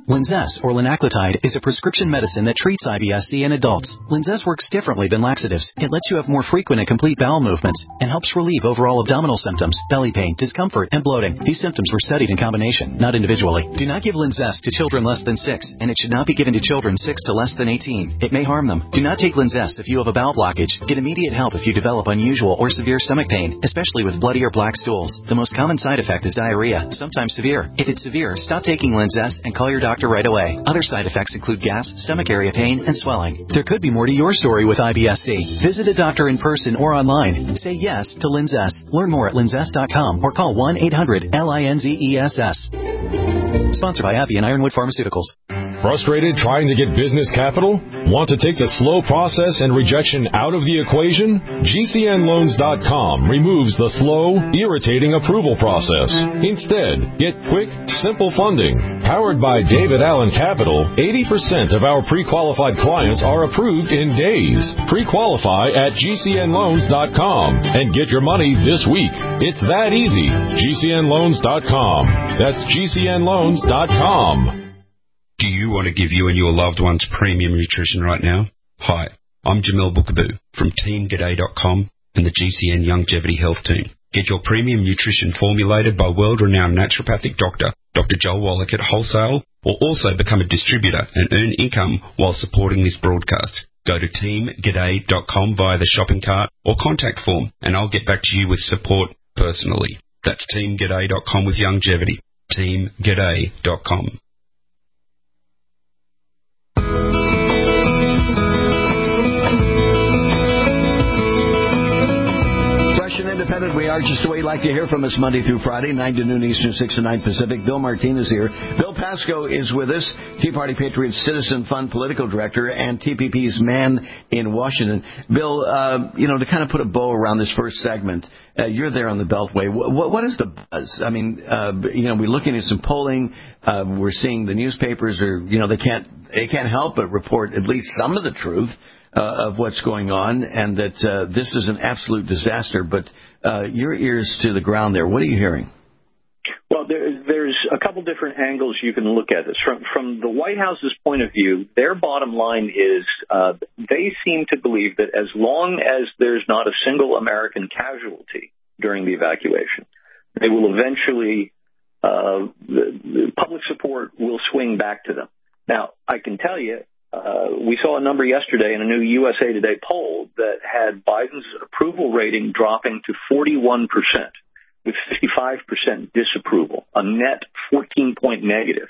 Linzess, or linaclotide, is a prescription medicine that treats IBS-C in adults. Linzess works differently than laxatives. It lets you have more frequent and complete bowel movements and helps relieve overall abdominal symptoms, belly pain, discomfort, and bloating. These symptoms were studied in combination, not individually. Do not give Linzess to children less than 6, and it should not be given to children 6 to less than 18. It may harm them. Do not take Linzess if you have a bowel blockage. Get immediate help if you develop unusual or severe stomach pain, especially with bloody or black stools. The most common side effect is diarrhea, sometimes severe. If it's severe, stop taking Linzess and call your doctor right away. Other side effects include gas, stomach area pain, and swelling. There could be more to your story with IBS-C. Visit a doctor in person or online. Say yes to Linzess. Learn more at linzess.com or call 1-800-LINZESS. Sponsored by AbbVie and Ironwood Pharmaceuticals. Frustrated trying to get business capital? Want to take the slow process and rejection out of the equation? GCNloans.com removes the slow, irritating approval process. Instead, get quick, simple funding. Powered by David Allen Capital, 80% of our pre-qualified clients are approved in days. Pre-qualify at GCNloans.com and get your money this week. It's that easy. GCNloans.com. That's GCNloans.com. Do you want to give you and your loved ones premium nutrition right now? Hi, I'm Jamel Bookaboo from TeamGaday.com and the GCN Longevity Health Team. Get your premium nutrition formulated by world-renowned naturopathic doctor, Dr. Joel Wallach at Wholesale, or also become a distributor and earn income while supporting this broadcast. Go to TeamGaday.com via the shopping cart or contact form, and I'll get back to you with support personally. That's TeamGaday.com with longevity. TeamGaday.com. Independent, we are just the way you like to hear from us Monday through Friday, 9 to noon Eastern, 6 to 9 Pacific. Bill Martinez here. Bill Pasco is with us, Tea Party Patriots Citizen Fund Political Director and TPP's man in Washington. Bill, to kind of put a bow around this first segment, you're there on the Beltway. What is the buzz? I mean, we're looking at some polling. We're seeing the newspapers they can't help but report at least some of the truth of what's going on, and that this is an absolute disaster. But your ears to the ground there. What are you hearing? Well, there's a couple different angles you can look at this. From the White House's point of view, their bottom line is they seem to believe that as long as there's not a single American casualty during the evacuation, they will eventually, the public support will swing back to them. Now, I can tell you, we saw a number yesterday in a new USA Today poll that had Biden's approval rating dropping to 41%, with 55% disapproval, a net 14-point negative.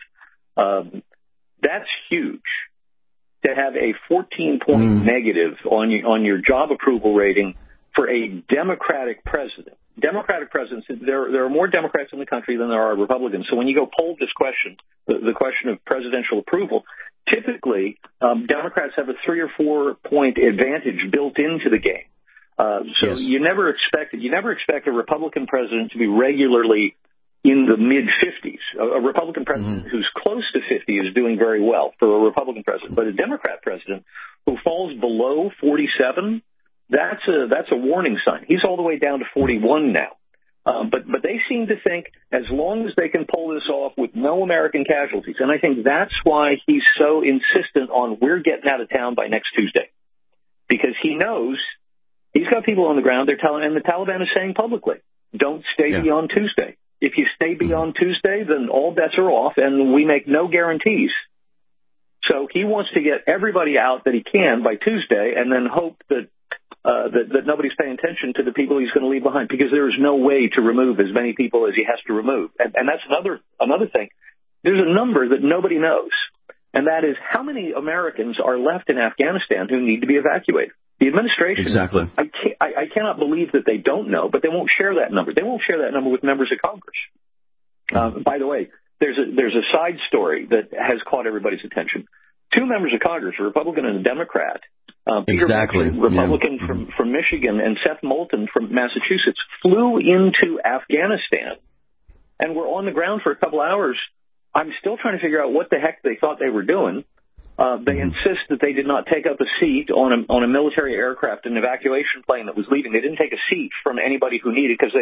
That's huge. To have a 14-point negative on your job approval rating for a Democratic president. Democratic presidents, there are more Democrats in the country than there are Republicans. So when you go poll this question, the question of presidential approval, typically Democrats have a 3 or 4 point advantage built into the game. So you never expect a Republican president to be regularly in the mid-50s. A Republican president who's close to 50 is doing very well for a Republican president. But a Democrat president who falls below 47, that's a warning sign. He's all the way down to 41 now. But they seem to think as long as they can pull this off with no American casualties, and I think that's why he's so insistent on we're getting out of town by next Tuesday, because he knows he's got people on the ground. And the Taliban is saying publicly, don't stay beyond Tuesday. If you stay beyond Tuesday, then all bets are off, and we make no guarantees. So he wants to get everybody out that he can by Tuesday, and then hope that nobody's paying attention to the people he's going to leave behind, because there is no way to remove as many people as he has to remove. And that's another thing. There's a number that nobody knows, and that is how many Americans are left in Afghanistan who need to be evacuated. The administration, exactly. I cannot believe that they don't know, but they won't share that number. They won't share that number with members of Congress. By the way, there's a side story that has caught everybody's attention. 2 members of Congress, a Republican and a Democrat, Peter Manchin, Republican from Michigan, and Seth Moulton from Massachusetts, flew into Afghanistan and were on the ground for a couple hours. I'm still trying to figure out what the heck they thought they were doing. They insist that they did not take up a seat on a military aircraft, an evacuation plane that was leaving. They didn't take a seat from anybody who needed, because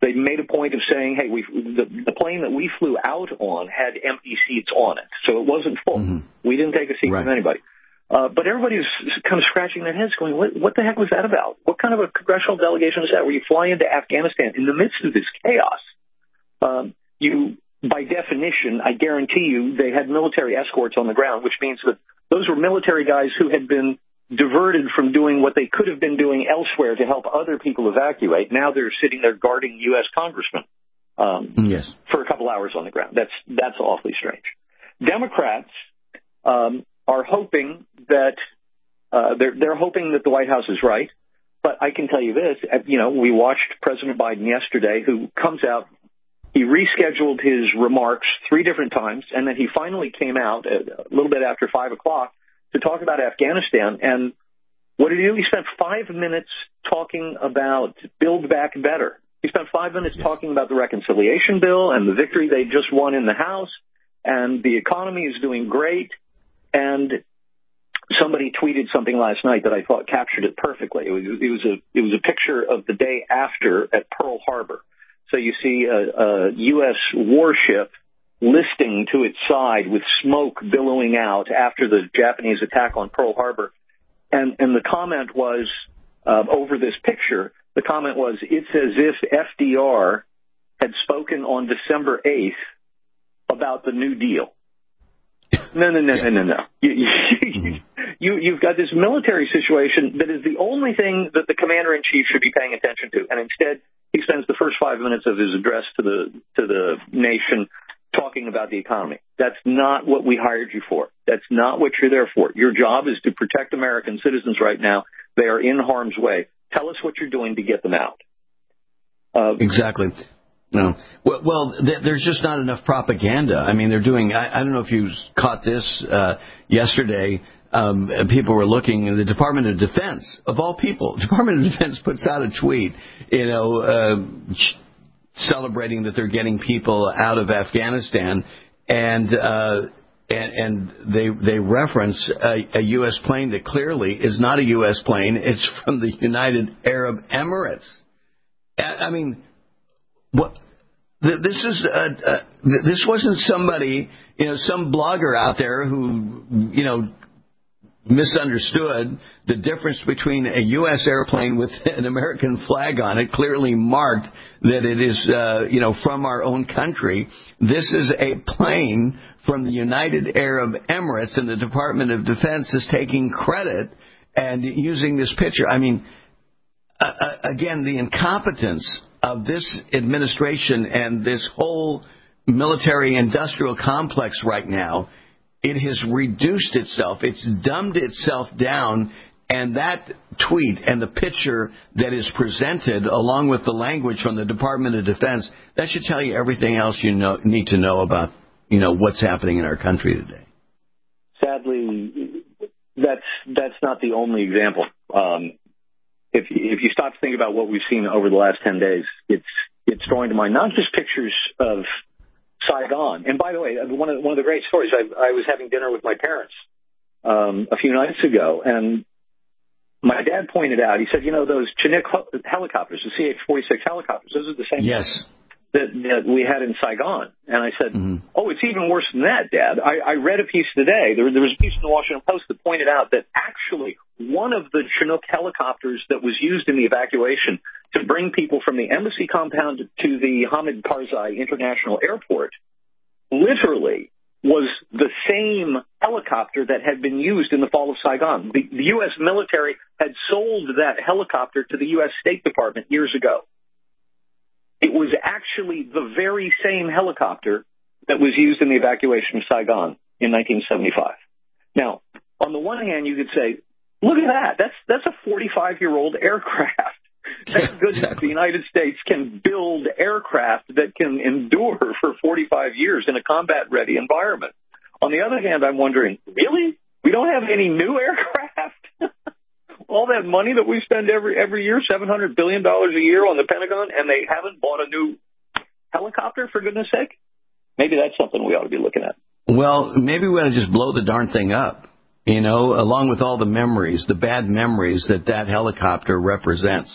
They made a point of saying, hey, the plane that we flew out on had empty seats on it, so it wasn't full. Mm-hmm. We didn't take a seat from anybody. But everybody's kind of scratching their heads going, what the heck was that about? What kind of a congressional delegation is that where you fly into Afghanistan in the midst of this chaos? By definition, I guarantee you, they had military escorts on the ground, which means that those were military guys who had been diverted from doing what they could have been doing elsewhere to help other people evacuate. Now they're sitting there guarding U.S. congressmen for a couple hours on the ground. That's awfully strange. Democrats are hoping that they're hoping that the White House is right. But I can tell you this, we watched President Biden yesterday, who comes out. He rescheduled his remarks 3 different times, and then he finally came out a little bit after 5 o'clock to talk about Afghanistan. And what did he do? He spent 5 minutes talking about Build Back Better. He spent 5 minutes talking about the reconciliation bill and the victory they just won in the House, and the economy is doing great. And somebody tweeted something last night that I thought captured it perfectly. It was a picture of the day after at Pearl Harbor. So you see a U.S. warship listing to its side with smoke billowing out after the Japanese attack on Pearl Harbor. And the comment was, over this picture, the comment was, it's as if FDR had spoken on December 8th about the New Deal. No. You've got this military situation that is the only thing that the commander-in-chief should be paying attention to. And instead, he spends the first 5 minutes of his address to the nation talking about the economy. That's not what we hired you for. That's not what you're there for. Your job is to protect American citizens right now. They are in harm's way. Tell us what you're doing to get them out. Exactly. No. Well, there's just not enough propaganda. I mean, they're doing, I don't know if you caught this yesterday. People were looking, and the Department of Defense, of all people, Department of Defense puts out a tweet, celebrating that they're getting people out of Afghanistan, and they reference a U.S. plane that clearly is not a U.S. plane. It's from the United Arab Emirates. I mean, what? This wasn't somebody, some blogger out there who, misunderstood the difference between a U.S. airplane with an American flag on it, clearly marked that it is, from our own country. This is a plane from the United Arab Emirates, and the Department of Defense is taking credit and using this picture. I mean, again, the incompetence of this administration and this whole military-industrial complex right now, it has reduced itself. It's dumbed itself down, and that tweet and the picture that is presented, along with the language from the Department of Defense, that should tell you everything else you need to know about, what's happening in our country today. Sadly, that's not the only example. If you stop to think about what we've seen over the last 10 days, it's drawing to mind not just pictures of Saigon. And by the way, one of the great stories, I was having dinner with my parents a few nights ago, and my dad pointed out, he said, those Chinook helicopters, the CH-46 helicopters, those are the same that we had in Saigon. And I said, oh, it's even worse than that, Dad. I read a piece today. There was a piece in the Washington Post that pointed out that actually one of the Chinook helicopters that was used in the evacuation to bring people from the embassy compound to the Hamid Karzai International Airport literally was the same helicopter that had been used in the fall of Saigon. The U.S. military had sold that helicopter to the U.S. State Department years ago. It was actually the very same helicopter that was used in the evacuation of Saigon in 1975. Now, on the one hand, you could say, look at that. That's a 45-year-old aircraft. Thank goodness the United States can build aircraft that can endure for 45 years in a combat-ready environment. On the other hand, I'm wondering, really? We don't have any new aircraft? All that money that we spend every year, $700 billion a year on the Pentagon, and they haven't bought a new helicopter, for goodness sake? Maybe that's something we ought to be looking at. Well, maybe we ought to just blow the darn thing up, along with all the memories, the bad memories that helicopter represents.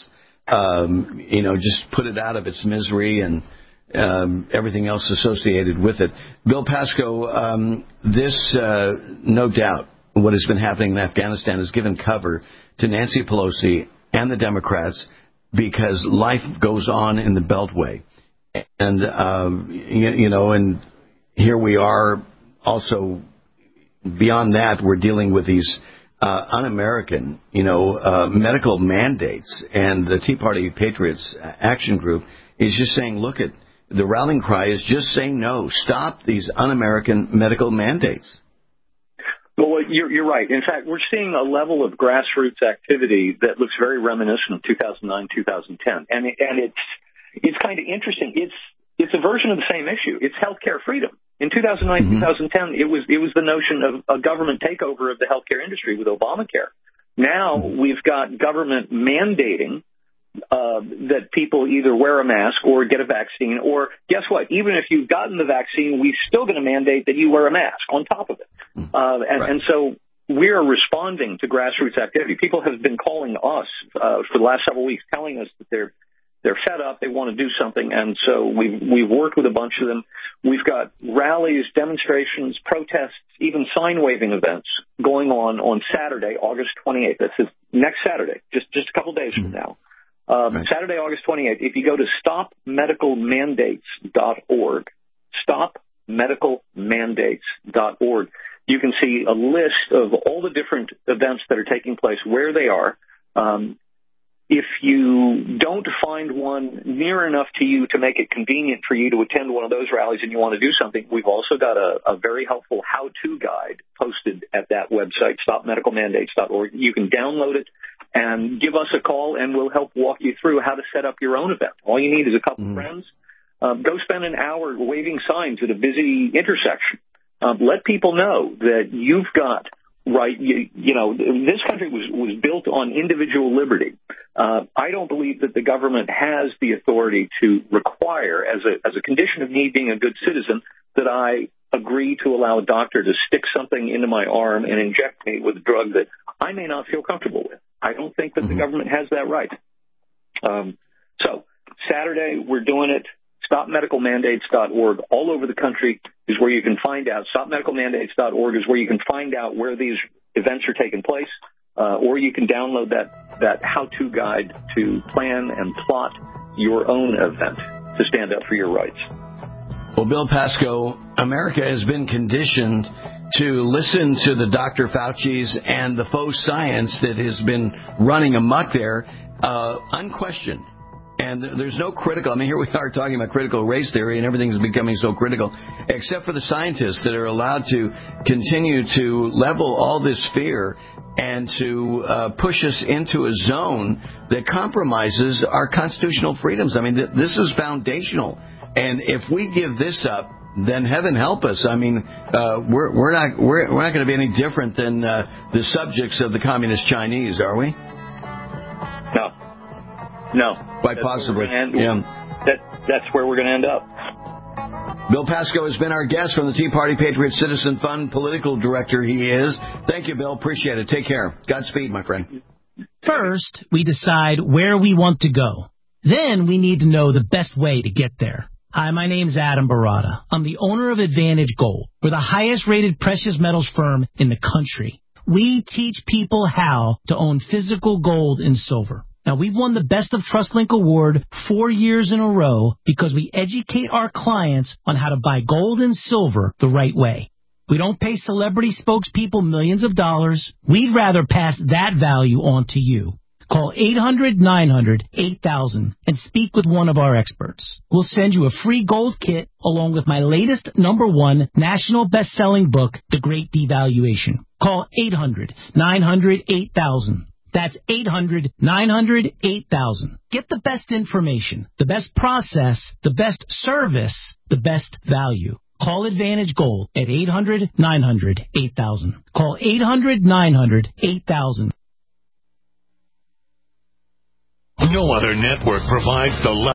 just put it out of its misery and everything else associated with it. Bill Pasco, this, no doubt, what has been happening in Afghanistan has given cover to Nancy Pelosi and the Democrats because life goes on in the Beltway. And, and here we are also, beyond that, we're dealing with these un-American, medical mandates. And the Tea Party Patriots Action Group is just saying, look, the rallying cry is just saying no. Stop these un-American medical mandates. Well, you're right. In fact, we're seeing a level of grassroots activity that looks very reminiscent of 2009, 2010. And it's kind of interesting. It's a version of the same issue. It's healthcare freedom. In 2009, 2010, it was the notion of a government takeover of the healthcare industry with Obamacare. Now we've got government mandating that people either wear a mask or get a vaccine, or guess what? Even if you've gotten the vaccine, we're still going to mandate that you wear a mask on top of it. And so we are responding to grassroots activity. People have been calling us for the last several weeks, telling us that they're fed up, they want to do something, and so we've worked with a bunch of them. We've got rallies, demonstrations, protests, even sign-waving events going on Saturday, August 28th. That's next Saturday, just a couple days from now. Saturday, August 28th, if you go to stopmedicalmandates.org, stopmedicalmandates.org, you can see a list of all the different events that are taking place, where they are. If you don't find one near enough to you to make it convenient for you to attend one of those rallies and you want to do something, we've also got a very helpful how-to guide posted at that website, stopmedicalmandates.org. You can download it and give us a call, and we'll help walk you through how to set up your own event. All you need is a couple of friends. Go spend an hour waving signs at a busy intersection. Let people know that you've got right. This country was built on individual liberty. I don't believe that the government has the authority to require, as a condition of me being a good citizen, that I agree to allow a doctor to stick something into my arm and inject me with a drug that I may not feel comfortable with. I don't think that the government has that right. So Saturday, we're doing it. StopMedicalMandates.org all over the country is where you can find out. StopMedicalMandates.org is where you can find out where these events are taking place, or you can download that how-to guide to plan and plot your own event to stand up for your rights. Well, Bill Pasco, America has been conditioned to listen to the Dr. Fauci's and the faux science that has been running amok there, unquestioned. And there's no critical, here we are talking about critical race theory and everything's becoming so critical, except for the scientists that are allowed to continue to level all this fear and to push us into a zone that compromises our constitutional freedoms. This is foundational. And if we give this up, then heaven help us. We're not going to be any different than the subjects of the communist Chinese, are we? No. Quite possibly. That's where we're going to end up. Bill Pasco has been our guest from the Tea Party Patriot Citizen Fund, political director he is. Thank you, Bill. Appreciate it. Take care. Godspeed, my friend. First, we decide where we want to go. Then we need to know the best way to get there. Hi, my name's Adam Barada. I'm the owner of Advantage Gold. We're the highest-rated precious metals firm in the country. We teach people how to own physical gold and silver. Now, we've won the Best of TrustLink Award 4 years in a row because we educate our clients on how to buy gold and silver the right way. We don't pay celebrity spokespeople millions of dollars. We'd rather pass that value on to you. Call 800-900-8000 and speak with one of our experts. We'll send you a free gold kit along with my latest #1 national best-selling book, The Great Devaluation. Call 800-900-8000. That's 800-900-8000. Get the best information, the best process, the best service, the best value. Call Advantage Gold at 800-900-8000. Call 800-900-8000. No other network provides the